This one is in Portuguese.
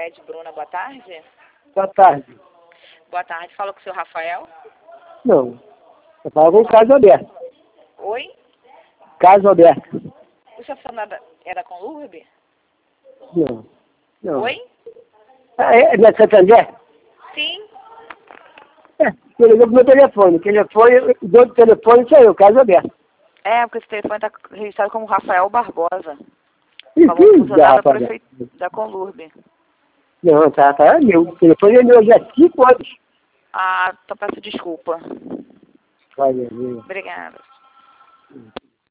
Ed Bruna, boa tarde. Boa tarde. Boa tarde, fala com o seu Rafael. Não, eu falo com o caso aberto. Oi? Caso aberto. O senhor falando era com Lourdes? Não, não. Oi? É na Santander? Sim. Ele ligou pro meu telefone. O dono do telefone sou eu, caso aberto. É, porque esse telefone está registrado como Rafael Barbosa. E Falou que funcionário da Rafael? prefeitura da Conlurbe. Não, tá, é meu. O telefone é meu já há 5 anos. Ah, então peço desculpa. Olha, meu. Obrigada.